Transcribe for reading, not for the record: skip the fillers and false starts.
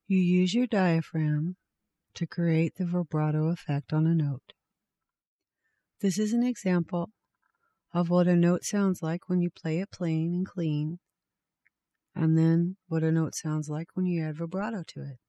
You use your diaphragm to create the vibrato effect on a note. This is an example of what a note sounds like when you play it plain and clean, and then what a note sounds like when you add vibrato to it.